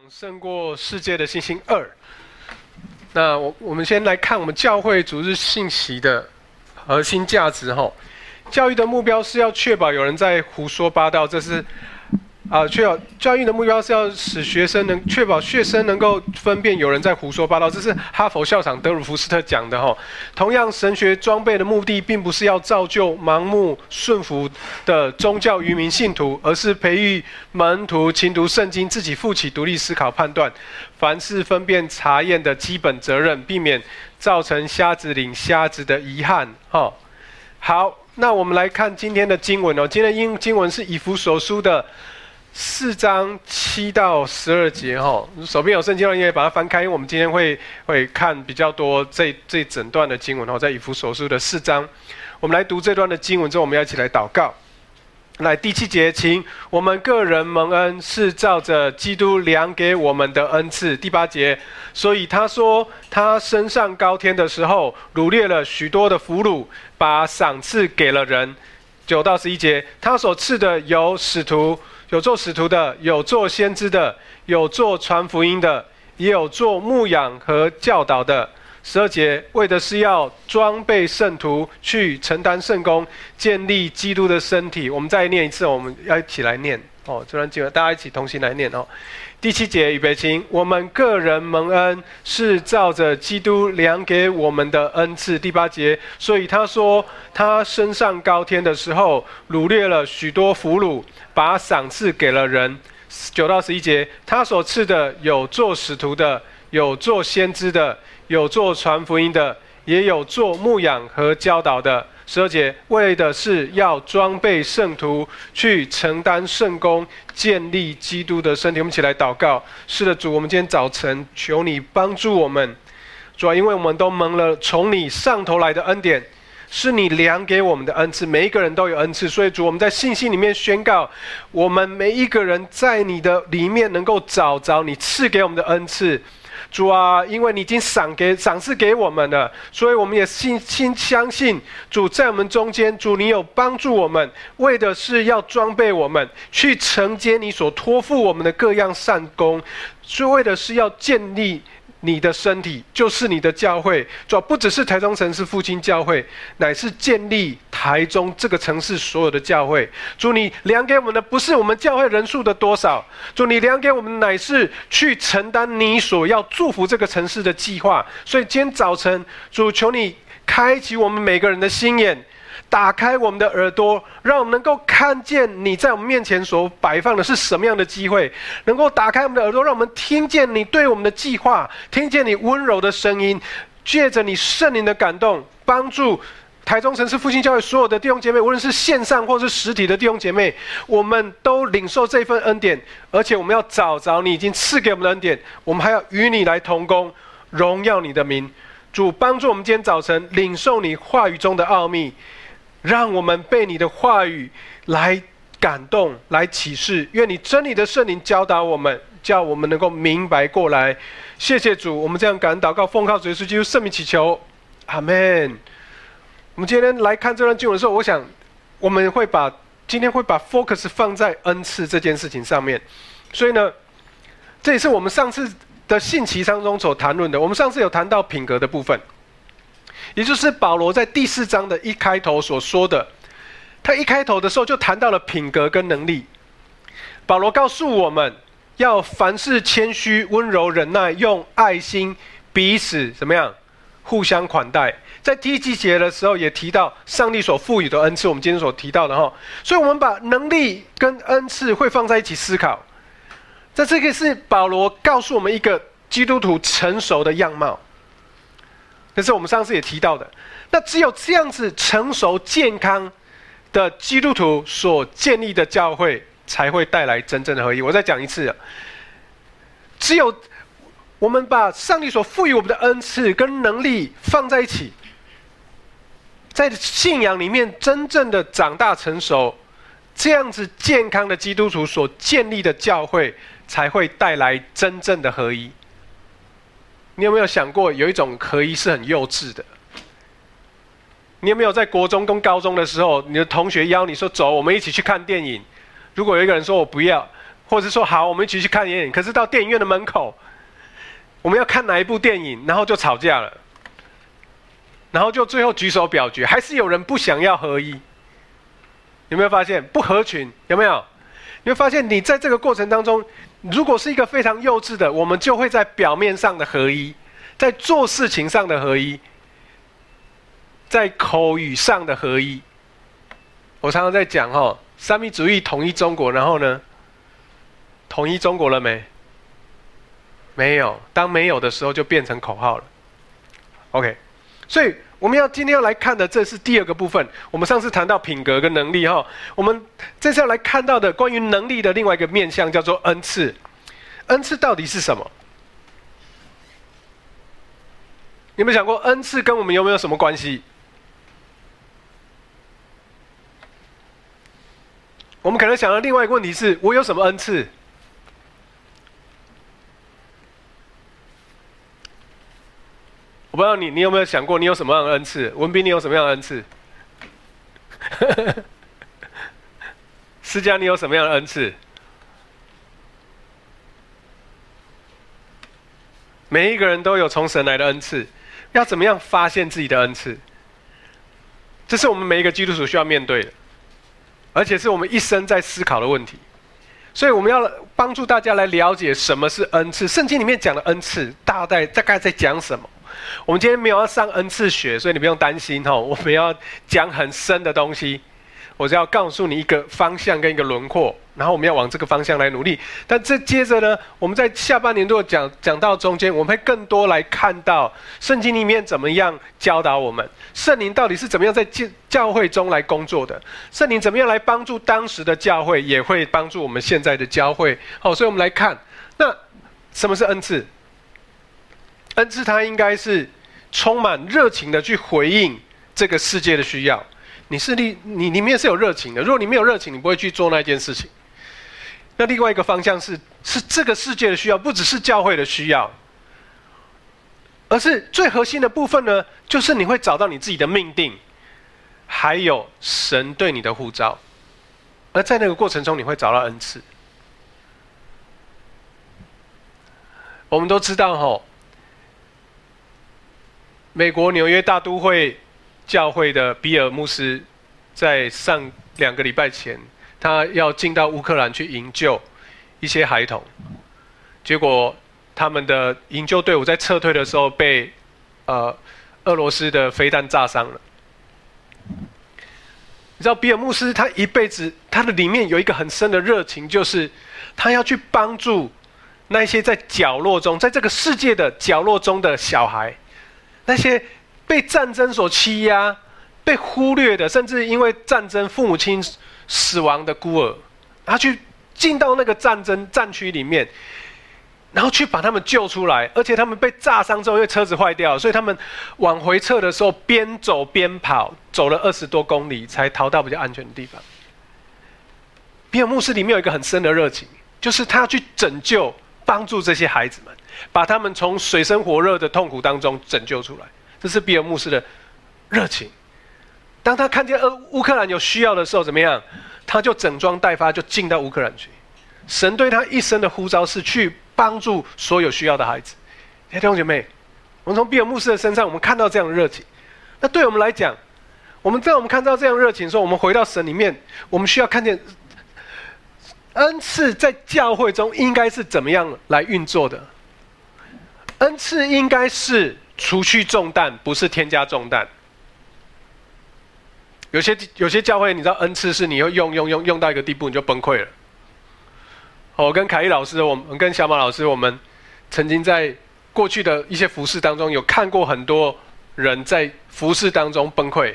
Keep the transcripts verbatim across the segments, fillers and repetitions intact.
胜过世界的信心二。那我我们先来看我们教会主日信息的核心价值哈。教育的目标是要确保有人在胡说八道，这是啊，确保教育的目标是要使学生能确保学生能够分辨有人在胡说八道，这是哈佛校长德鲁福斯特讲的哈。同样，神学装备的目的并不是要造就盲目顺服的宗教愚民信徒，而是培育门徒勤读圣经，自己负起独立思考判断，凡事分辨查验的基本责任，避免造成瞎子领瞎子的遗憾哈。好，那我们来看今天的经文哦。今天的英经文是以弗所书的四章七到十二节哈，手边有圣经的人也把它翻开，因为我们今天会会看比较多这这整段的经文哈，在以弗所书的四章，我们来读这段的经文之后，我们要一起来祷告。来，第七节，请我们个人蒙恩是照着基督量给我们的恩赐。第八节，所以他说，他升上高天的时候，掳掠了许多的俘虏，把赏赐给了人。九到十一节，他所赐的有使徒，有做使徒的，有做先知的，有做传福音的，也有做牧养和教导的。十二节，为的是要装备圣徒，去承担圣工，建立基督的身体。我们再念一次，我们要一起来念哦，这段经文大家一起同心来念哦。第七节，预备起，我们个人蒙恩是照着基督量给我们的恩赐。第八节，所以他说，他升上高天的时候，掳掠了许多俘虏，把赏赐给了人。九到十一节，他所赐的有做使徒的，有做先知的，有做传福音的，也有做牧养和教导的。十二节，为的是要装备圣徒，去承担圣工，建立基督的身体。我们一起来祷告。是的，主，我们今天早晨求你帮助我们，主啊，因为我们都蒙了从你上头来的恩典，是你量给我们的恩赐，每一个人都有恩赐，所以主，我们在信心里面宣告，我们每一个人在你的里面能够找着你赐给我们的恩赐。主啊，因为你已经赏给赏赐给我们了，所以我们也信心相信主在我们中间，主你有帮助我们，为的是要装备我们，去承接你所托付我们的各样善功，所以为的是要建立你的身体，就是你的教会。主啊，不只是台中城市复兴教会，乃是建立台中这个城市所有的教会。主，你量给我们的不是我们教会人数的多少，主，你量给我们乃是去承担你所要祝福这个城市的计划。所以今天早晨，主，求你开启我们每个人的心眼，打开我们的耳朵，让我们能够看见你在我们面前所摆放的是什么样的机会，能够打开我们的耳朵，让我们听见你对我们的计划，听见你温柔的声音，借着你圣灵的感动，帮助台中城市复兴教会所有的弟兄姐妹，无论是线上或是实体的弟兄姐妹，我们都领受这份恩典，而且我们要找着你已经赐给我们的恩典，我们还要与你来同工，荣耀你的名。主，帮助我们今天早晨领受你话语中的奥秘，让我们被你的话语来感动，来启示。愿你真理的圣灵教导我们，叫我们能够明白过来。谢谢主，我们这样感恩祷告，奉靠主耶稣基督圣名祈求，阿们。我们今天来看这段经文的时候，我想我们会把今天会把 focus 放在恩赐这件事情上面。所以呢，这也是我们上次的信息当中所谈论的。我们上次有谈到品格的部分，也就是保罗在第四章的一开头所说的，他一开头的时候就谈到了品格跟能力。保罗告诉我们要凡事谦虚、温柔、忍耐，用爱心彼此怎么样互相款待。在第一节的时候也提到上帝所赋予的恩赐，我们今天所提到的哈，所以我们把能力跟恩赐会放在一起思考。在这个是保罗告诉我们一个基督徒成熟的样貌，这是我们上次也提到的。那只有这样子成熟健康的基督徒所建立的教会，才会带来真正的合一。我再讲一次，只有我们把上帝所赋予我们的恩赐跟能力放在一起，在信仰里面真正的长大成熟，这样子健康的基督徒所建立的教会，才会带来真正的合一。你有没有想过，有一种合一是很幼稚的？你有没有在国中跟高中的时候，你的同学邀你说走，我们一起去看电影，如果有一个人说我不要， 或者说好，我们一起去看电影，可是到电影院的门口，我们要看哪一部电影，然后就吵架了，然后就最后举手表决，还是有人不想要合一。有没有发现不合群？有没有？你会发现你在这个过程当中，如果是一个非常幼稚的，我们就会在表面上的合一，在做事情上的合一，在口语上的合一。我常常在讲哦，三民主义统一中国，然后呢，统一中国了没？没有。当没有的时候，就变成口号了。OK， 所以我们要今天要来看的，这是第二个部分。我们上次谈到品格跟能力哈，我们这次要来看到的关于能力的另外一个面向，叫做恩赐。恩赐到底是什么？你有没有想过，恩赐跟我们有没有什么关系？我们可能想到另外一个问题是：我有什么恩赐？我不知道你，你有没有想过，你有什么样的恩赐？文彬，你有什么样的恩赐？思佳，你有什么样的恩赐？每一个人都有从神来的恩赐，要怎么样发现自己的恩赐？这是我们每一个基督徒需要面对的，而且是我们一生在思考的问题。所以我们要帮助大家来了解什么是恩赐。圣经里面讲的恩赐，大概大概在讲什么？我们今天没有要上恩赐学，所以你不用担心哈。我们要讲很深的东西，我只要告诉你一个方向跟一个轮廓，然后我们要往这个方向来努力。但这接着呢，我们在下半年如果讲讲到中间，我们会更多来看到圣经里面怎么样教导我们，圣灵到底是怎么样在教会中来工作的，圣灵怎么样来帮助当时的教会，也会帮助我们现在的教会。好，所以我们来看，那什么是恩赐？恩赐它应该是充满热情的去回应这个世界的需要。你是你你里面是有热情的，如果你没有热情，你不会去做那件事情。那另外一个方向是，是这个世界的需要，不只是教会的需要，而是最核心的部分呢，就是你会找到你自己的命定，还有神对你的呼召，而在那个过程中，你会找到恩赐。我们都知道吼。美国纽约大都会教会的比尔牧师，在上两个礼拜前，他要进到乌克兰去营救一些孩童，结果他们的营救队伍在撤退的时候被呃俄罗斯的飞弹炸伤了。你知道比尔牧师他一辈子他的里面有一个很深的热情，就是他要去帮助那些在角落中，在这个世界的角落中的小孩。那些被战争所欺压、被忽略的，甚至因为战争父母亲死亡的孤儿，他去进到那个战争战区里面，然后去把他们救出来。而且他们被炸伤之后，因为车子坏掉，所以他们往回撤的时候，边走边跑，走了二十多公里，才逃到比较安全的地方。比尔牧师里面有一个很深的热情，就是他要去拯救、帮助这些孩子们。把他们从水深火热的痛苦当中拯救出来，这是比尔牧师的热情。当他看见乌克兰有需要的时候，怎么样？他就整装待发，就进到乌克兰去。神对他一生的呼召是去帮助所有需要的孩子。弟兄姐妹，我们从比尔牧师的身上，我们看到这样的热情。那对我们来讲，我们在我们看到这样的热情的时候，我们回到神里面，我们需要看见恩赐在教会中应该是怎么样来运作的。恩赐应该是除去重担，不是添加重担。有些有些教会，你知道恩赐是你要用用用用到一个地步，你就崩溃了。我跟凯莉老师，我们跟小马老师，我们曾经在过去的一些服事当中，有看过很多人在服事当中崩溃。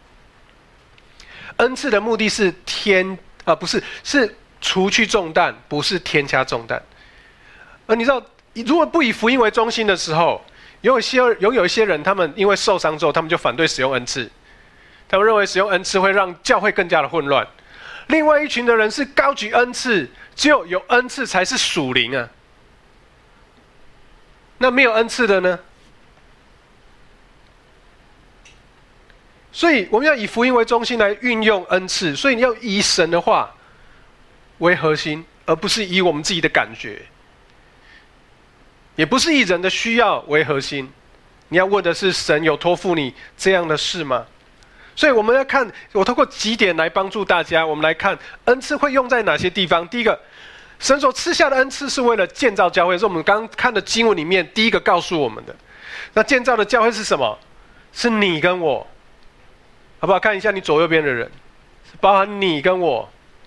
恩赐的目的是添啊，不是是除去重担，不是添加重担。而你知道？如果不以福音为中心的时候，有一些有有一些人，他们因为受伤之后，他们就反对使用恩赐，他们认为使用恩赐会让教会更加的混乱。另外一群的人是高举恩赐，只有有恩赐才是属灵啊。那没有恩赐的呢？所以我们要以福音为中心来运用恩赐，所以你要以神的话为核心， 而不是以我们自己的感觉，也不是以人的需要为核心。你要问的是，神有托付你这样的事吗？所以我们要看，我透过几点来帮助大家。我们来看恩赐会用在哪些地方。第一个，神所赐下的恩赐是为了建造教会，是我们刚刚看的经文里面第一个告诉我们的。那建造的教会是什么？是你跟我，好不好？看一下你左右边的人，包含你跟我。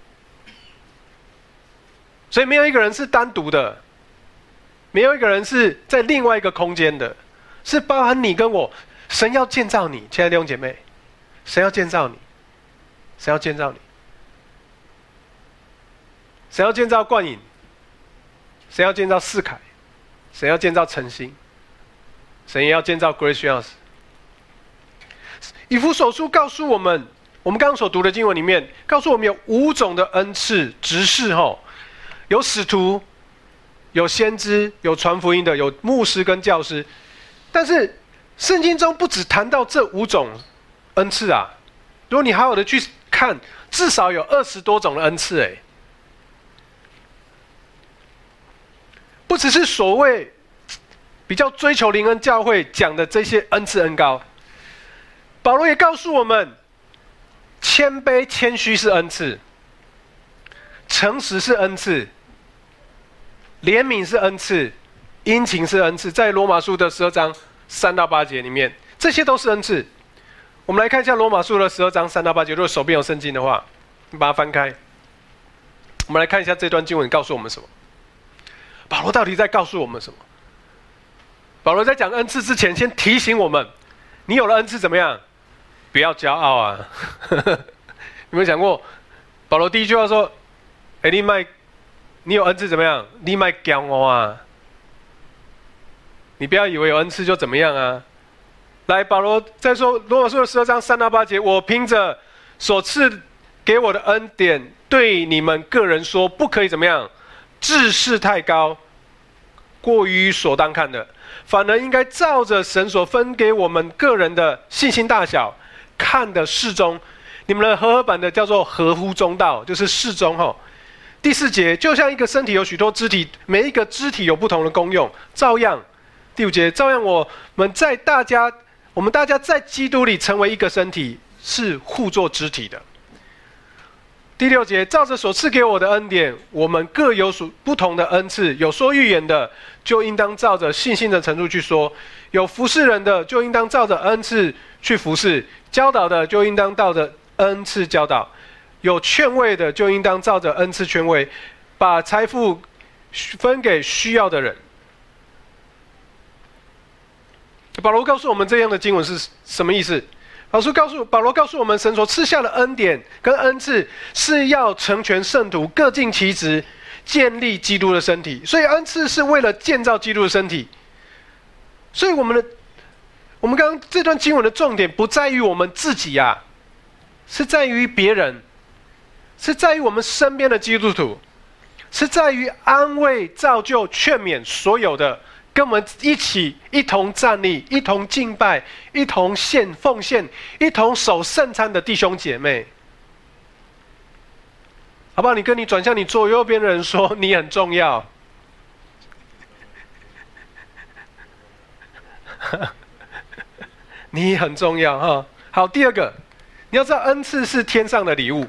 所以没有一个人是单独的，没有一个人是在另外一个空间的，是包含你跟我。神要建造你，亲爱的弟兄姐妹，神要建造你，神要建造你，神要建造冠颖，神要建造世凯，神要建造诚心，神也要建造 Gracious。以弗所书告诉我们，我们刚刚所读的经文里面告诉我们有五种的恩赐执事，吼，有使徒，有先知，有传福音的，有牧师跟教师。但是圣经中不只谈到这五种恩赐啊，如果你好好的去看，至少有二十多种的恩赐，哎，不只是所谓比较追求灵恩教会讲的这些恩赐恩膏，保罗也告诉我们，谦卑谦虚是恩赐，诚实是恩赐，怜悯是恩赐，殷勤是恩赐。在罗马书的十二章三到八节里面，这些都是恩赐。我们来看一下罗马书的十二章三到八节，如果手边有圣经的话，你把它翻开，我们来看一下这段经文告诉我们什么。保罗到底在告诉我们什么？保罗在讲恩赐之前，先提醒我们，你有了恩赐怎么样？不要骄傲啊！有没有想过，保罗第一句话说：“哎，你卖，你有恩赐怎么样？你卖骄傲啊！你不要以为有恩赐就怎么样啊！”来，保罗再说罗马书的十二章三到八节，我凭着所赐给我的恩典，对你们个人说，不可以怎么样，志士太高，过于所当看的，反而应该照着神所分给我们个人的信心大小，看的适中。你们的和合版的叫做合乎中道，就是适中吼。第四节，就像一个身体有许多肢体，每一个肢体有不同的功用，照样。第五节，照样我们在大家。我们大家在基督里成为一个身体，是互作肢体的。第六节，照着所赐给我的恩典，我们各有属不同的恩赐。有说预言的，就应当照着信心的程度去说；有服侍人的，就应当照着恩赐去服侍；教导的，就应当照着恩赐教导；有劝慰的，就应当照着恩赐劝慰；把财富分给需要的人。保罗告诉我们这样的经文是什么意思？保罗告诉保罗告诉我们，神所赐下的恩典跟恩赐是要成全圣徒，各尽其职，建立基督的身体。所以恩赐是为了建造基督的身体。所以我们的我们刚刚这段经文的重点不在于我们自己啊，是在于别人，是在于我们身边的基督徒，是在于安慰、造就、劝勉所有的。跟我们一起一同站立，一同敬拜，一同献奉献，一同守圣餐的弟兄姐妹，好不好？你跟你转向你左右边的人说，你很重要。你很重要哈。好，第二个，你要知道恩赐是天上的礼物。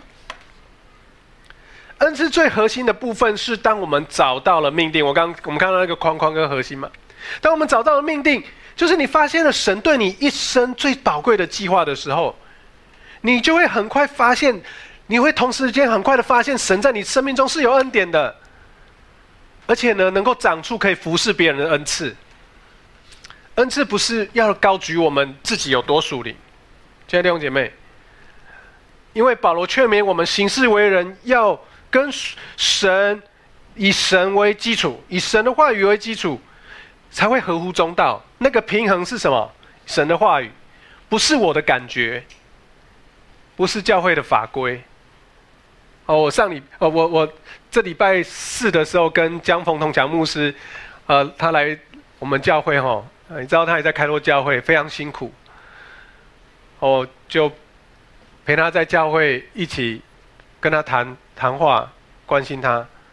恩赐最核心的部分是当我们找到了命定，我刚我们看到那个框框跟核心嘛。当我们找到了命定，就是你发现了神对你一生最宝贵的计划的时候，你就会很快发现，你会同时间很快的发现神在你生命中是有恩典的，而且呢能够长出可以服侍别人的恩赐。恩赐不是要高举我们自己有多属灵，亲爱的弟兄姐妹，因为保罗劝勉我们行事为人要跟神以神为基础，以神的话语为基础，才会合乎中道。那个平衡是什么？神的话语，不是我的感觉，不是教会的法规。哦，我上礼，哦，我我这礼拜四的时候跟江冯同强牧师，呃，他来我们教会哈、哦，你知道他也在开拓教会，非常辛苦。哦，就陪他在教会一起跟他谈谈话，关心他。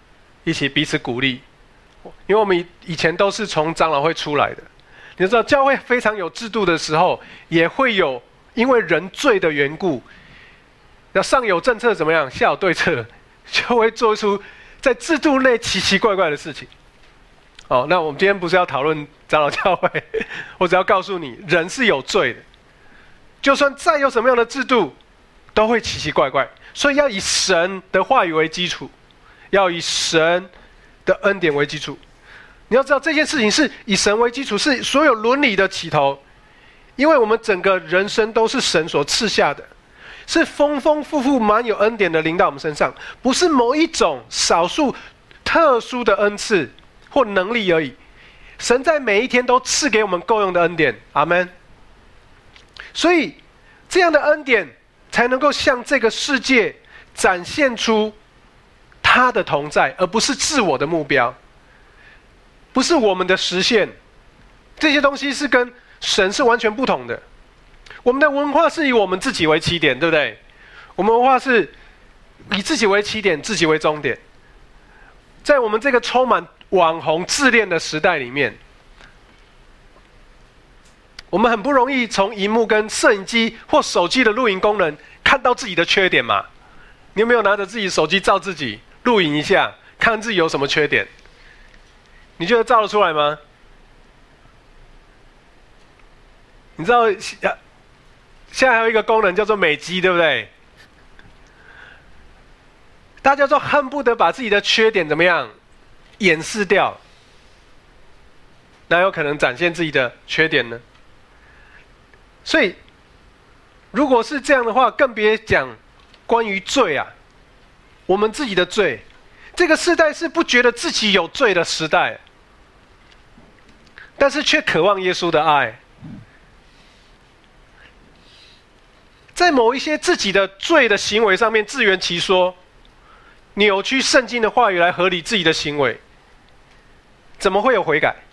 一起彼此鼓励。因为我们以以前都是从长老会出来的，你知道教会非常有制度的时候，也会有因为人罪的缘故，要上有政策怎么样，下有对策，就会做出在制度内奇奇怪怪的事情。哦，那我们今天不是要讨论长老教会，我只要告诉你，人是有罪的，就算再有什么样的制度，都会奇奇怪怪。所以要以神的话语为基础，要以神的恩典为基础。你要知道这件事情是以神为基础，是所有伦理的起头，因为我们整个人生都是神所赐下的，是丰丰富富满有恩典的临到我们身上，不是某一种少数特殊的恩赐或能力而已。神在每一天都赐给我们够用的恩典，阿们。所以这样的恩典才能够向这个世界展现出他的同在，而不是自我的目标，不是我们的实现。这些东西是跟神是完全不同的。我们的文化是以我们自己为起点，对不对？我们文化是以自己为起点，自己为终点。在我们这个充满网红自恋的时代里面，我们很不容易从荧幕跟摄影机或手机的录影功能看到自己的缺点嘛？你有没有拿着自己手机照自己录影一下，看自己有什么缺点？你觉得照得出来吗？你知道现在还有一个功能叫做美肌，对不对？大家都恨不得把自己的缺点怎么样掩饰掉，哪有可能展现自己的缺点呢？所以如果是这样的话，更别讲关于罪啊，我们自己的罪。这个时代是不觉得自己有罪的时代，但是却渴望耶稣的爱。在某一些自己的罪的行为上面自圆其说，扭曲圣经的话语来合理自己的行为，怎么会有悔改？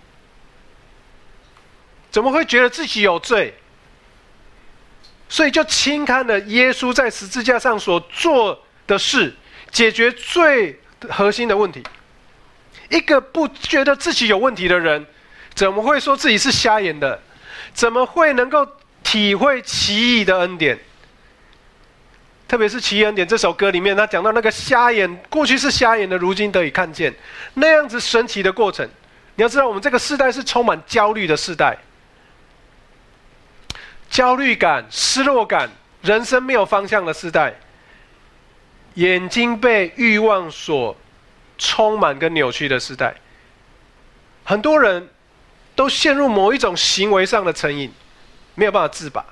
怎么会觉得自己有罪？所以就轻看了耶稣在十字架上所做的事，解决最核心的问题。一个不觉得自己有问题的人，怎么会说自己是瞎眼的？怎么会能够体会奇异的恩典？特别是《奇异恩典》这首歌里面，他讲到那个瞎眼，过去是瞎眼的，如今得以看见，那样子神奇的过程。你要知道，我们这个世代是充满焦虑的世代，焦虑感、失落感，人生没有方向的世代，眼睛被欲望所充满跟扭曲的时代。很多人都陷入某一种行为上的成瘾，没有办法自拔。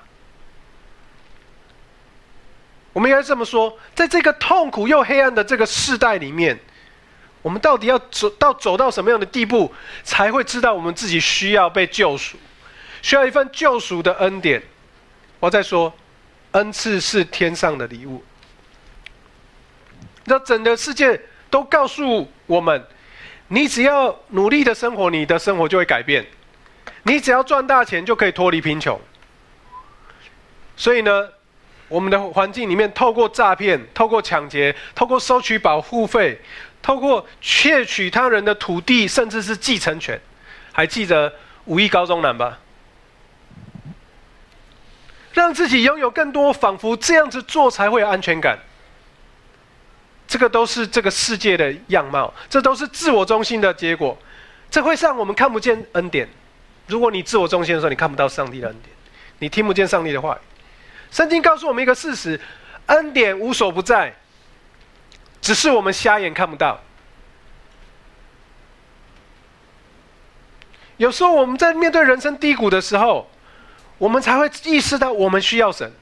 我们应该这么说，在这个痛苦又黑暗的这个世代里面，我们到底要走到走到什么样的地步，才会知道我们自己需要被救赎，需要一份救赎的恩典。我再说，恩赐是天上的礼物。那整个世界都告诉我们，你只要努力的生活，你的生活就会改变；你只要赚大钱，就可以脱离贫穷。所以呢，我们的环境里面，透过诈骗、透过抢劫、透过收取保护费、透过窃取他人的土地，甚至是继承权。还记得五亿高中男吧？让自己拥有更多，仿佛这样子做才会有安全感。这个都是这个世界的样貌，这都是自我中心的结果。这会让我们看不见恩典。如果你自我中心的时候，你看不到上帝的恩典，你听不见上帝的话语。圣经告诉我们一个事实：恩典无所不在，只是我们瞎眼看不到。有时候我们在面对人生低谷的时候，我们才会意识到我们需要神。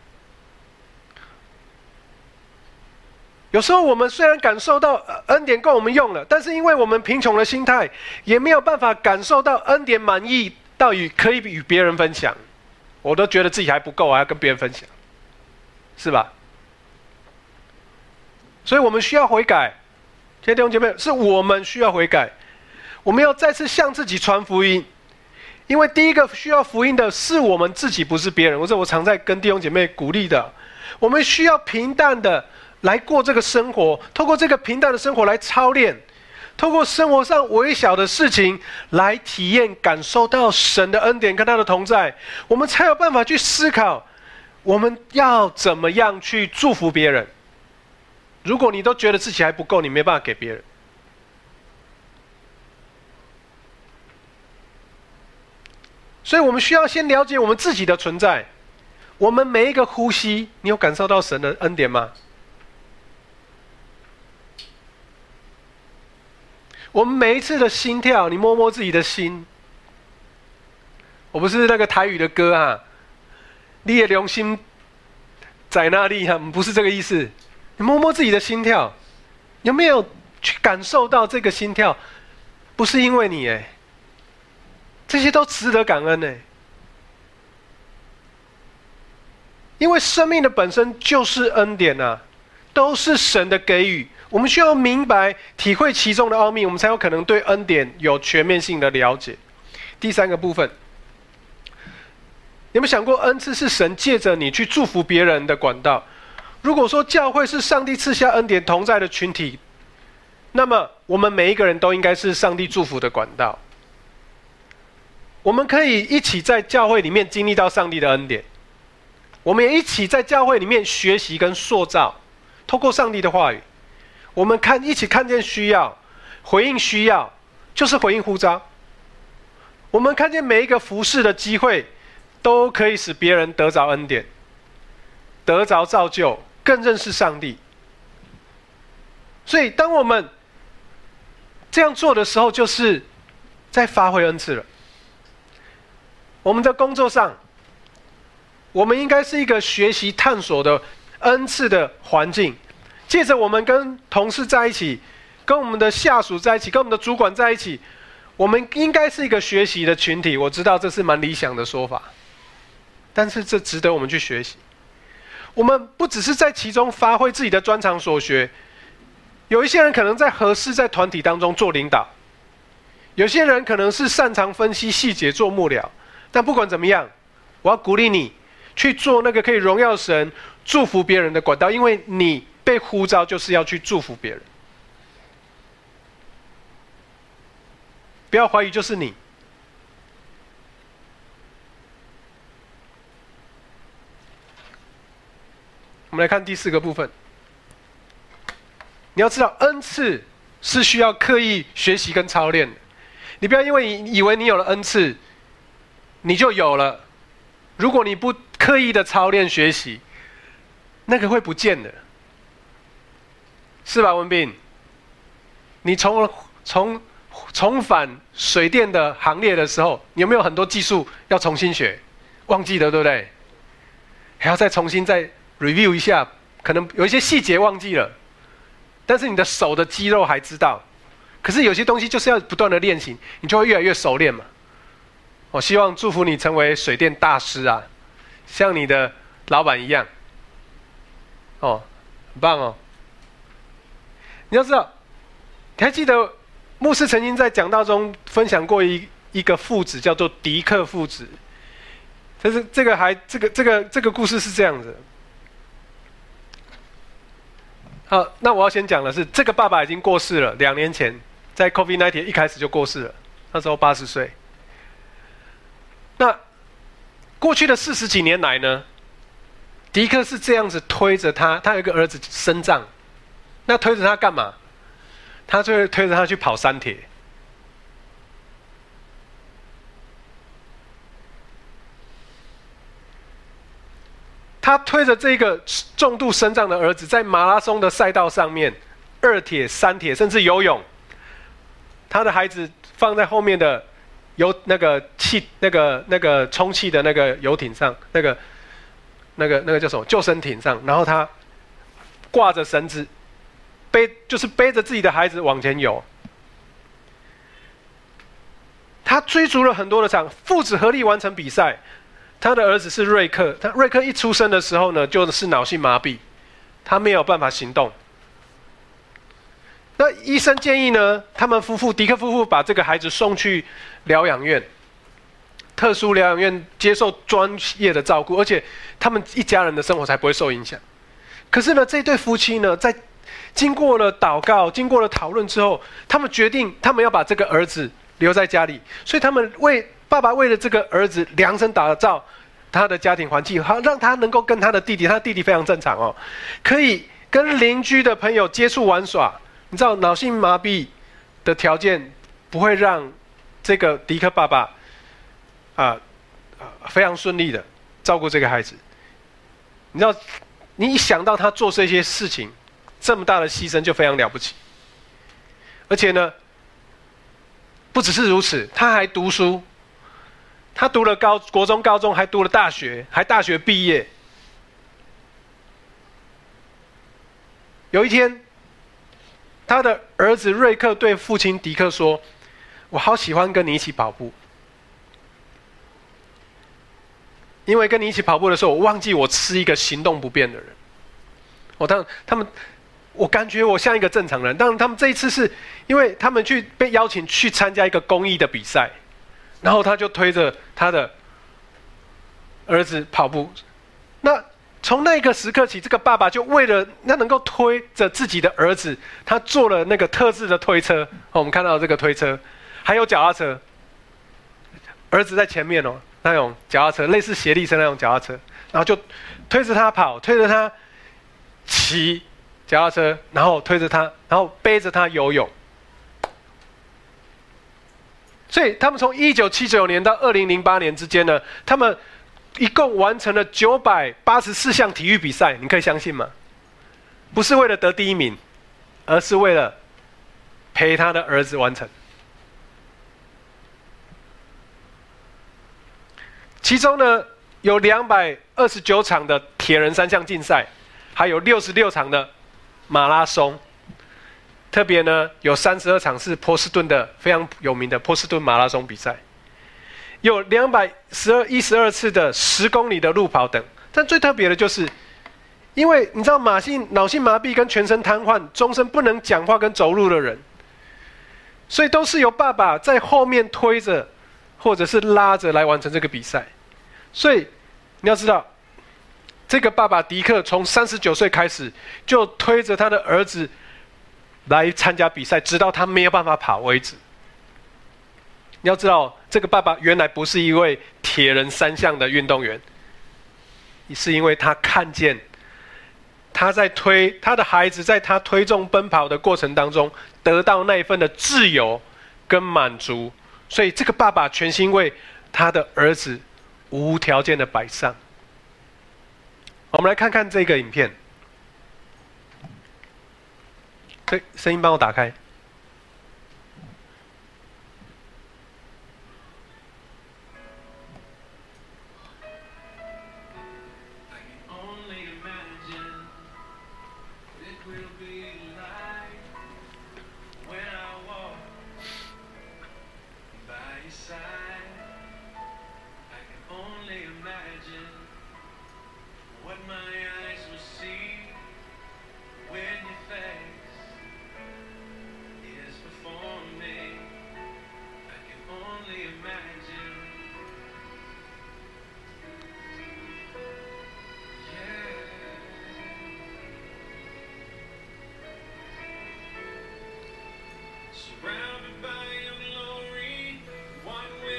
有时候我们虽然感受到恩典够我们用了，但是因为我们贫穷的心态，也没有办法感受到恩典满意到与可以与别人分享。我都觉得自己还不够，还要跟别人分享，是吧？所以我们需要悔改。亲爱的弟兄姐妹，是我们需要悔改，我们要再次向自己传福音。因为第一个需要福音的是我们自己，不是别人。我说我常在跟弟兄姐妹鼓励的，我们需要平淡的来过这个生活，透过这个平淡的生活来操练， 透过生活上微小的事情来体验、感受到神的恩典跟他的同在，我们才有办法去思考，我们要怎么样去祝福别人。如果你都觉得自己还不够，你没办法给别人。所以我们需要先了解我们自己的存在。我们每一个呼吸，你有感受到神的恩典吗？我们每一次的心跳，你摸摸自己的心。我不是那个台语的歌啊，你的良心在哪里啊？不是这个意思。你摸摸自己的心跳，有没有去感受到这个心跳？不是因为你哎，这些都值得感恩哎。因为生命的本身就是恩典啊，都是神的给予。我们需要明白、体会其中的奥秘，我们才有可能对恩典有全面性的了解。第三个部分，有没有想过，恩赐是神借着你去祝福别人的管道？如果说教会是上帝赐下恩典同在的群体，那么我们每一个人都应该是上帝祝福的管道。我们可以一起在教会里面经历到上帝的恩典，我们也一起在教会里面学习跟塑造，透过上帝的话语，我们看一起看见需要，回应需要，就是回应呼召。我们看见每一个服事的机会，都可以使别人得着恩典，得着造就，更认识上帝。所以当我们这样做的时候，就是在发挥恩赐了。我们的工作上，我们应该是一个学习探索的恩赐的环境，借着我们跟同事在一起，跟我们的下属在一起，跟我们的主管在一起，我们应该是一个学习的群体。我知道这是蛮理想的说法，但是这值得我们去学习。我们不只是在其中发挥自己的专长所学，有一些人可能在合适在团体当中做领导，有些人可能是擅长分析细节做幕僚。但不管怎么样，我要鼓励你去做那个可以荣耀神、祝福别人的管道，因为你被呼召就是要去祝福别人。不要怀疑，就是你。我们来看第四个部分。你要知道，恩赐是需要刻意学习跟操练的。你不要因为以为你有了恩赐，你就有了。如果你不刻意的操练学习，那个会不见的，是吧，文斌？你从从重返水电的行列的时候，你有没有很多技术要重新学？忘记了，对不对？还要再重新再 review 一下，可能有一些细节忘记了，但是你的手的肌肉还知道。可是有些东西就是要不断的练习，你就会越来越熟练嘛。我希望祝福你成为水电大师啊，像你的老板一样。哦，很棒哦。你要知道，你还记得牧师曾经在讲道中分享过一一个父子，叫做迪克父子。但是这个还这个这个这个故事是这样子。好，那我要先讲的是，这个爸爸已经过世了，两年前在 COVID 十九 一开始就过世了，那时候八十岁。那过去的四十几年来呢，迪克是这样子推着他，他有一个儿子身障，那推着他干嘛？他就会推着他去跑三铁。他推着这个重度身障的儿子，在马拉松的赛道上面，二铁、三铁，甚至游泳，他的孩子放在后面的游那个气那个那个充气的那个游艇上，那个那个那个叫什么救生艇上，然后他挂着绳子，背就是背着自己的孩子往前游。他追逐了很多的场，父子合力完成比赛。他的儿子是瑞克，他瑞克一出生的时候呢，就是脑性麻痹，他没有办法行动。那医生建议呢，他们夫妇迪克夫妇把这个孩子送去疗养院，特殊疗养院接受专业的照顾，而且他们一家人的生活才不会受影响。可是呢，这对夫妻呢，在经过了祷告，经过了讨论之后，他们决定他们要把这个儿子留在家里，所以他们为爸爸为了这个儿子量身打造他的家庭环境，好让他能够跟他的弟弟，他的弟弟非常正常哦，可以跟邻居的朋友接触玩耍。你知道脑性麻痹的条件不会让这个迪克爸爸啊啊、呃呃、非常顺利的照顾这个孩子。你知道，你一想到他做这些事情，这么大的牺牲就非常了不起。而且呢，不只是如此，他还读书，他读了高国中、高中，还读了大学，还大学毕业。有一天，他的儿子瑞克对父亲迪克说：“我好喜欢跟你一起跑步，因为跟你一起跑步的时候，我忘记我是一个行动不便的人。我当他们，我感觉我像一个正常人。当然，他们这一次是因为他们去被邀请去参加一个公益的比赛，然后他就推着他的儿子跑步。那从那个时刻起，这个爸爸就为了他能够推着自己的儿子，他做了那个特制的推车。我们看到这个推车，还有脚踏车，儿子在前面哦。”那种脚踏车，类似协力车那种脚踏车，然后就推着他跑，推着他骑脚踏车，然后推着他，然后背着他游泳。所以他们从一九七九年到二零零八年之间呢，他们一共完成了九百八十四项体育比赛，你可以相信吗？不是为了得第一名，而是为了陪他的儿子完成。其中呢，有两百二十九场的铁人三项竞赛，还有六十六场的马拉松。特别呢，有三十二场是波士顿的非常有名的波士顿马拉松比赛，有两百一十二次的十公里的路跑等。但最特别的就是，因为你知道，马性脑性麻痹跟全身瘫痪、终身不能讲话跟走路的人，所以都是由爸爸在后面推着，或者是拉着来完成这个比赛。所以你要知道，这个爸爸迪克从三十九岁开始就推着他的儿子来参加比赛，直到他没有办法跑为止。你要知道，这个爸爸原来不是一位铁人三项的运动员，是因为他看见他在推他的孩子，在他推重奔跑的过程当中得到那一份的自由跟满足，所以这个爸爸全心为他的儿子无条件的摆上。我们来看看这个影片，这声音帮我打开。 Surrounded by your glory, what will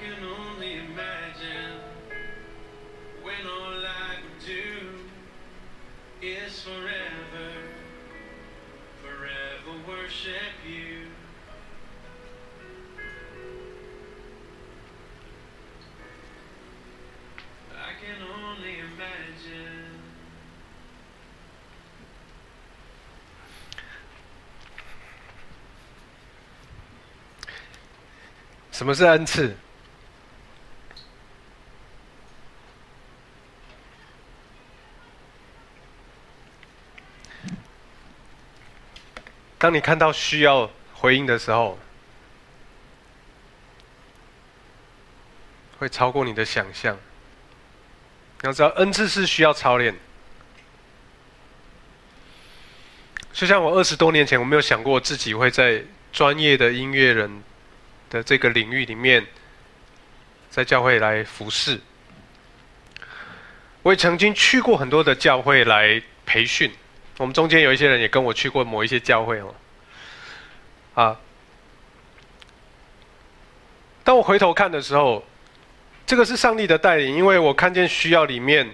can only imagine when all I can do is forever, forever worship you. I can only imagine. 什么是恩赐？当你看到需要回应的时候，会超过你的想象。你要知道，恩赐是需要操练。就像我二十多年前，我没有想过自己会在专业的音乐人的这个领域里面，在教会来服侍。我也曾经去过很多的教会来培训，我们中间有一些人也跟我去过某一些教会哦。啊，当我回头看的时候，这个是上帝的带领，因为我看见需要里面，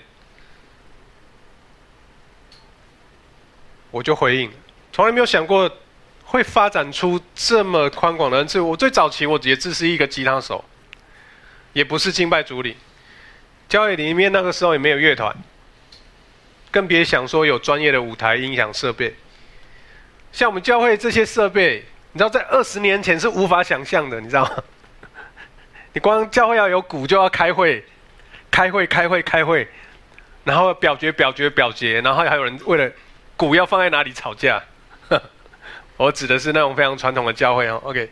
我就回应，从来没有想过会发展出这么宽广的恩赐。我最早期我也只是一个吉他手，也不是敬拜主领，教会里面那个时候也没有乐团，更别想说有专业的舞台音响设备。像我们教会这些设备，你知道在二十年前是无法想象的，你知道吗？你光教会要有鼓就要开会，开会开会开会，然后表决表决表决，然后还有人为了鼓要放在哪里吵架。我指的是那种非常传统的教会哦。OK，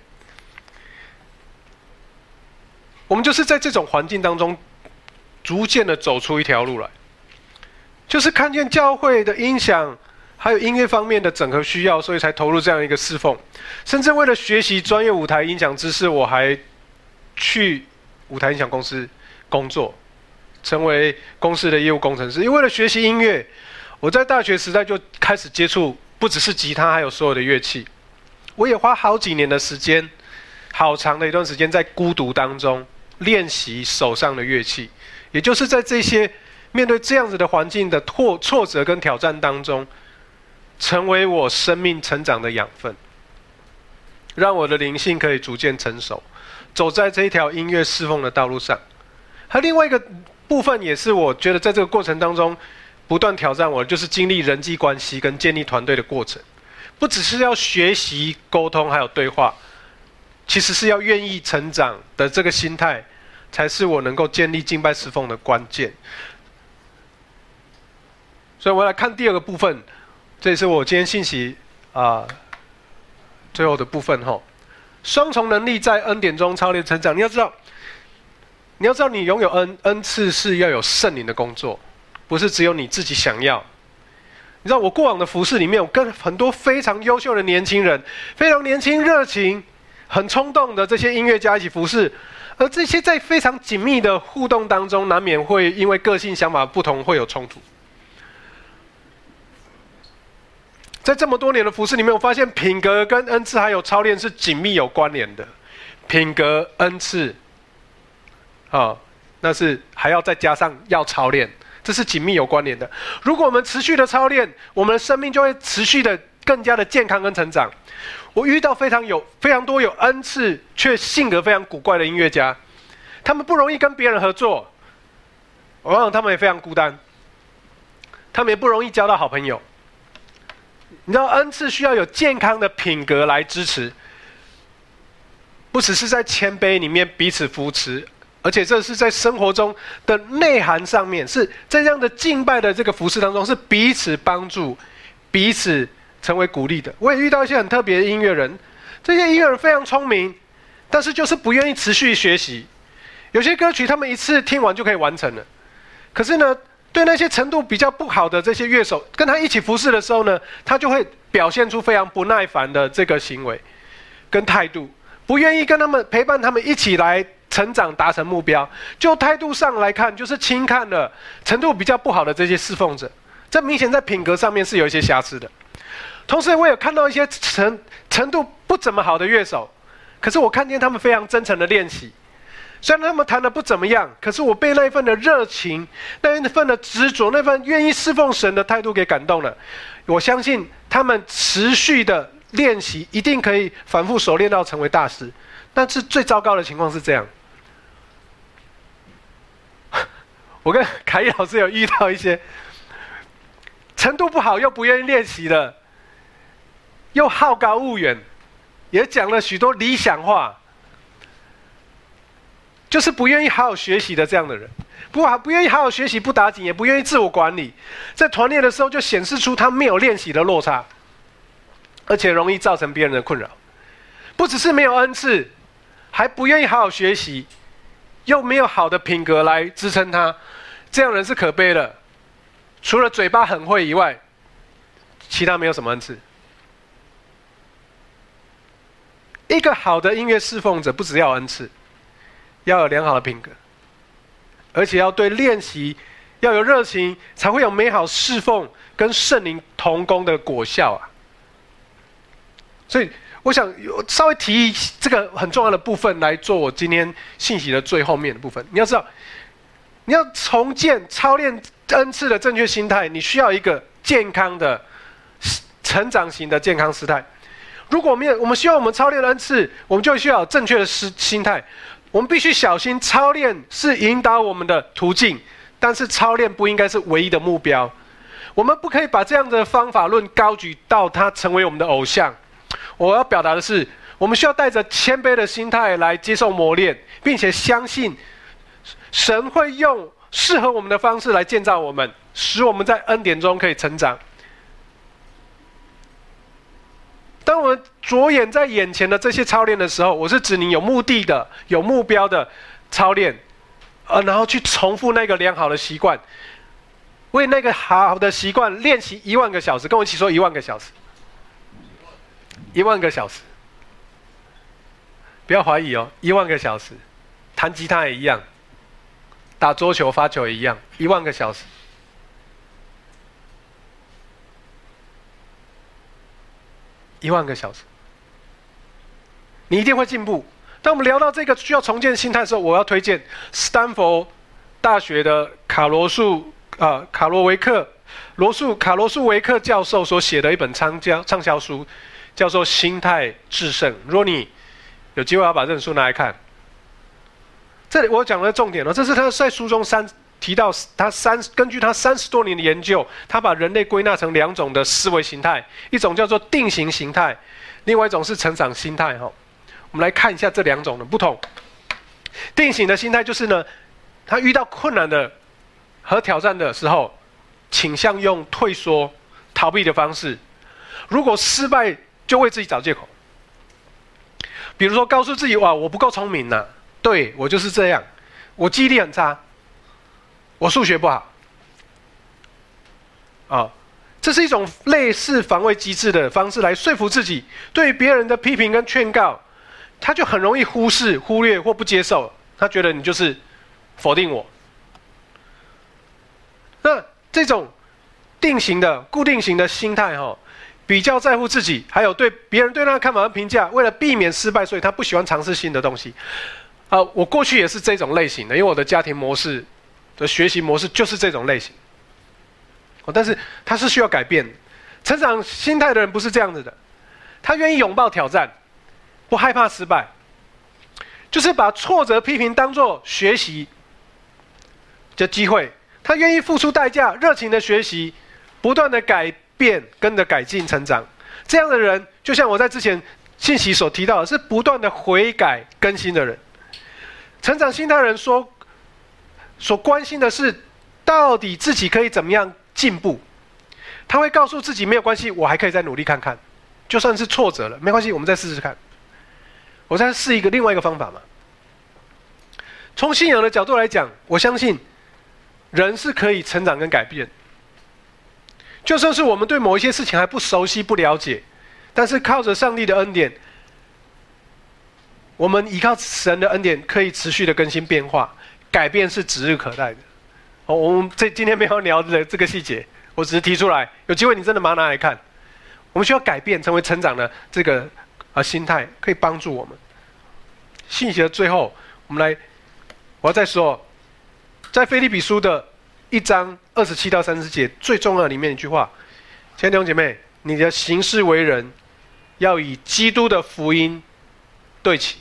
我们就是在这种环境当中，逐渐的走出一条路来，就是看见教会的音响还有音乐方面的整合需要，所以才投入这样一个侍奉。甚至为了学习专业舞台音响知识，我还去舞台音响公司工作，成为公司的业务工程师。因为为了学习音乐，我在大学时代就开始接触，不只是吉他，还有所有的乐器。我也花好几年的时间，好长的一段时间，在孤独当中练习手上的乐器。也就是在这些面对这样子的环境的挫挫折跟挑战当中，成为我生命成长的养分，让我的灵性可以逐渐成熟，走在这一条音乐侍奉的道路上。还有另外一个部分，也是我觉得在这个过程当中不断挑战我，就是经历人际关系跟建立团队的过程。不只是要学习沟通还有对话，其实是要愿意成长的这个心态，才是我能够建立敬拜侍奉的关键。所以我来看第二个部分，这也是我今天信息啊、呃、最后的部分哈。双重能力在恩典中操练成长。你要知道，你要知道，你拥有恩恩赐是要有圣灵的工作，不是只有你自己想要。你知道我过往的服事里面，我跟很多非常优秀的年轻人，非常年轻、热情、很冲动的这些音乐家一起服事，而这些在非常紧密的互动当中，难免会因为个性想法不同会有冲突。在这么多年的服事里面，我发现品格跟恩赐还有操练是紧密有关联的。品格、恩赐，啊、哦，那是还要再加上要操练。这是紧密有关联的。如果我们持续的操练，我们的生命就会持续的更加的健康跟成长。我遇到非常有非常多有恩赐却性格非常古怪的音乐家，他们不容易跟别人合作，往往他们也非常孤单，他们也不容易交到好朋友。你知道恩赐需要有健康的品格来支持，不只是在谦卑里面彼此扶持，而且这是在生活中的内涵上面，是在这样的敬拜的这个服事当中，是彼此帮助，彼此成为鼓励的。我也遇到一些很特别的音乐人，这些音乐人非常聪明，但是就是不愿意持续学习。有些歌曲他们一次听完就可以完成了，可是呢，对那些程度比较不好的这些乐手，跟他一起服事的时候呢，他就会表现出非常不耐烦的这个行为跟态度，不愿意跟他们陪伴他们一起来成长，达成目标。就态度上来看，就是轻看了程度比较不好的这些侍奉者，这明显在品格上面是有一些瑕疵的。同时我也看到一些程程度不怎么好的乐手，可是我看见他们非常真诚的练习， 虽然他们谈的不怎么样，可是我被那一份的热情、那一份的执着、那份愿意侍奉神的态度给感动了。我相信他们持续的练习，一定可以反复熟练到成为大师。但是最糟糕的情况是这样，我跟凯毅老师有遇到一些程度不好又不愿意练习的，又好高骛远，也讲了许多理想化，就是不愿意好好学习的这样的人，不不愿意好好学习，不打紧，也不愿意自我管理，在团练的时候就显示出他没有练习的落差，而且容易造成别人的困扰。不只是没有恩赐，还不愿意好好学习，又没有好的品格来支撑他，这样人是可悲的。除了嘴巴很会以外，其他没有什么恩赐。一个好的音乐侍奉者，不只要有恩赐，要有良好的品格，而且要对练习要有热情，才会有美好侍奉跟圣灵同工的果效啊。所以我想稍微提这个很重要的部分来做我今天信息的最后面的部分。你要知道，你要重建操练恩赐的正确心态，你需要一个健康的成长型的健康姿态。如果我们我们希望我们操练的恩赐，我们就需要有正确的心态。我们必须小心，操练是引导我们的途径，但是操练不应该是唯一的目标。我们不可以把这样的方法论高举到它成为我们的偶像。我要表达的是，我们需要带着谦卑的心态来接受磨练，并且相信神会用适合我们的方式来建造我们，使我们在恩典中可以成长。当我们着眼在眼前的这些操练的时候，我是指你有目的的、有目标的操练，呃，然后去重复那个良好的习惯，为那个好的习惯练习一万个小时。跟我一起说一万个小时，一万个小时，不要怀疑哦，一万个小时，弹吉他也一样，打桌球、发球也一样，一万个小时。一万个小时，你一定会进步。当我们聊到这个需要重建心态的时候，我要推荐斯坦福大学的卡罗素啊、呃、卡罗维克罗素卡罗素维克教授所写的一本畅销畅销书，叫做《心态制胜》。如果你有机会要把这本书拿来看，这里我讲的重点了，这是他在书中三提到他三根据他三十多年的研究，他把人类归纳成两种的思维形态，一种叫做定型形态，另外一种是成长心态。哈，我们来看一下这两种的不同。定型的心态就是呢，他遇到困难的和挑战的时候，倾向用退缩、逃避的方式。如果失败，就为自己找借口。比如说，告诉自己：哇，我不够聪明呐、啊，对我就是这样，我记忆力很差。我数学不好，啊，这是一种类似防卫机制的方式来说服自己。对于别人的批评跟劝告，他就很容易忽视、忽略或不接受。他觉得你就是否定我。那这种定型的、固定型的心态，哈，比较在乎自己，还有对别人对他的看法和评价。为了避免失败，所以他不喜欢尝试新的东西。啊，我过去也是这种类型的，因为我的家庭模式。的学习模式就是这种类型，但是他是需要改变。成长心态的人不是这样子的，他愿意拥抱挑战，不害怕失败，就是把挫折批评当作学习的机会。他愿意付出代价，热情的学习，不断的改变，跟着改进成长。这样的人，就像我在之前信息所提到的，是不断的悔改更新的人。成长心态的人说。所关心的是，到底自己可以怎么样进步？他会告诉自己没有关系，我还可以再努力看看，就算是挫折了，没关系，我们再试试看。我再试一个另外一个方法嘛。从信仰的角度来讲，我相信人是可以成长跟改变。就算是我们对某一些事情还不熟悉、不了解，但是靠着上帝的恩典，我们依靠神的恩典，可以持续的更新变化。改变是指日可待的。哦，我们这今天没有聊的这个细节，我只是提出来，有机会你真的把它拿来看。我们需要改变，成为成长的这个啊心态，可以帮助我们。信息的最后，我们来我要再说，在腓立比书的一章二十七到三十节最重要的里面一句话，亲爱的弟兄姐妹，你的行事为人要以基督的福音对齐。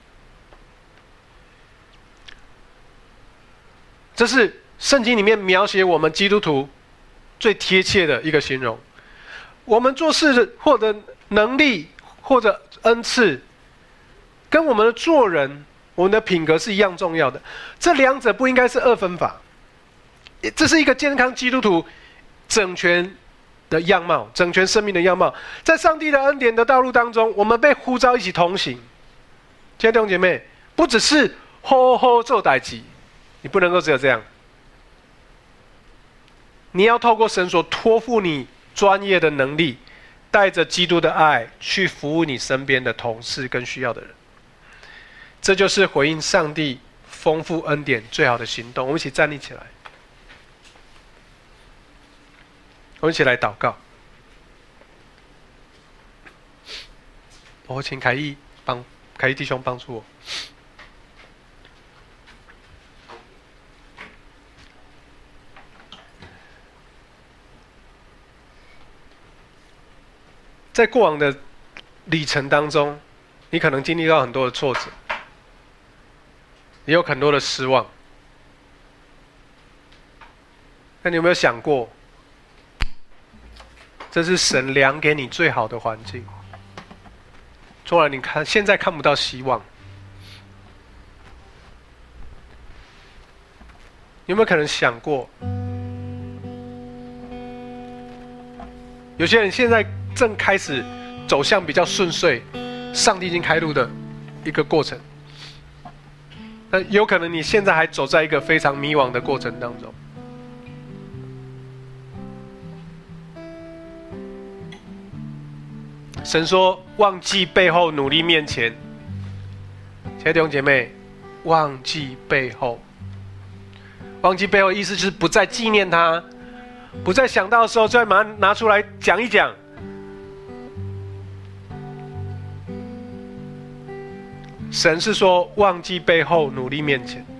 这是圣经里面描写我们基督徒最贴切的一个形容。我们做事或者能力或者恩赐，跟我们的做人、我们的品格是一样重要的。这两者不应该是二分法。这是一个健康基督徒整全的样貌，整全生命的样貌。在上帝的恩典的道路当中，我们被呼召一起同行。亲爱的弟兄姐妹，不只是好好做代志，你不能够只有这样。你要透过神所托付你专业的能力，带着基督的爱去服务你身边的同事跟需要的人。这就是回应上帝丰富恩典最好的行动。我们一起站立起来，我们一起来祷告。我请凯义帮凯义弟兄帮助我。在过往的里程当中，你可能经历到很多的挫折，也有很多的失望。那你有没有想过，这是神量给你最好的环境？纵然你看现在看不到希望，有没有可能想过，有些人现在正开始走向比较顺遂，上帝已经开路的一个过程。那有可能你现在还走在一个非常迷惘的过程当中。神说：“忘记背后，努力面前。”亲爱的弟兄姐妹，忘记背后，忘记背后的意思就是不再纪念它，不再想到的时候再把它拿出来讲一讲。神是说忘记背后，努力面前。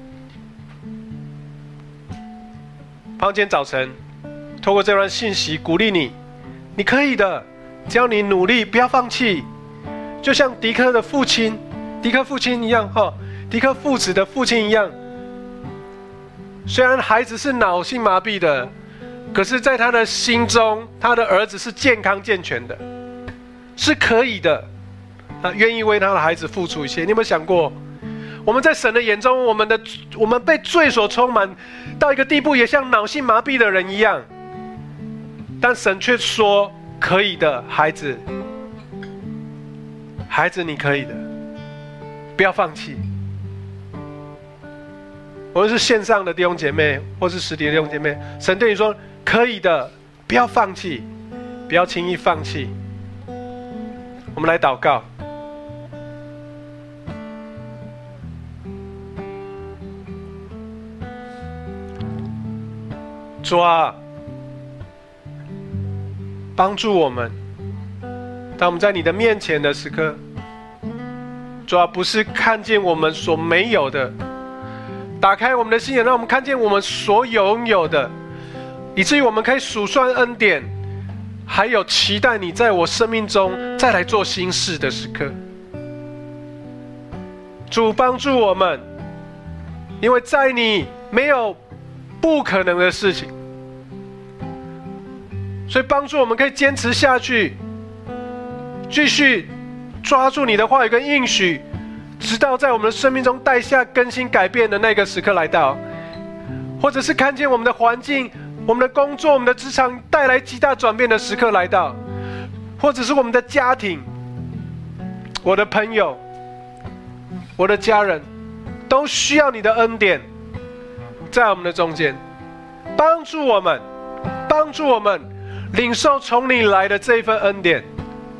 今天早晨透过这段信息鼓励你，你可以的，只要你努力，不要放弃。就像迪克的父亲迪克父亲一样，迪克父子的父亲一样，虽然孩子是脑性麻痹的，可是在他的心中，他的儿子是健康健全的，是可以的。他愿意为他的孩子付出一些。你有没有想过，我们在神的眼中，我们的我们被罪所充满到一个地步，也像脑性麻痹的人一样，但神却说可以的，孩子，孩子你可以的，不要放弃。无论是线上的弟兄姐妹，或是实体的弟兄姐妹，神对你说可以的，不要放弃，不要轻易放弃。我们来祷告。主啊，帮助我们，当我们在你的面前的时刻，主啊，不是看见我们所没有的，打开我们的心眼，让我们看见我们所拥有的，以至于我们可以数算恩典，还有期待你在我生命中再来做新事的时刻。主帮助我们，因为在你没有不可能的事情，所以帮助我们可以坚持下去，继续抓住你的话语跟应许，直到在我们的生命中带下更新改变的那个时刻来到，或者是看见我们的环境、我们的工作、我们的职场带来极大转变的时刻来到，或者是我们的家庭、我的朋友、我的家人，都需要你的恩典在我们的中间，帮助我们，帮助我们领受从你来的这一份恩典。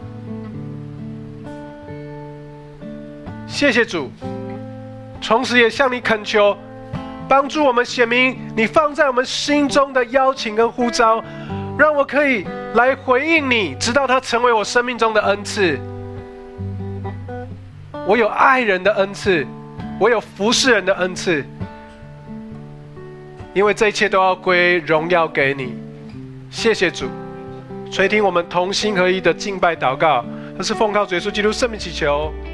谢谢主，同时也向你恳求，帮助我们显明你放在我们心中的邀请跟呼召，让我可以来回应你，直到它成为我生命中的恩赐。我有爱人的恩赐，我有服侍人的恩赐， 因为这一切都要归荣耀给你。谢谢主，垂听我们同心合一的敬拜祷告，这是奉靠主耶稣基督圣名祈求。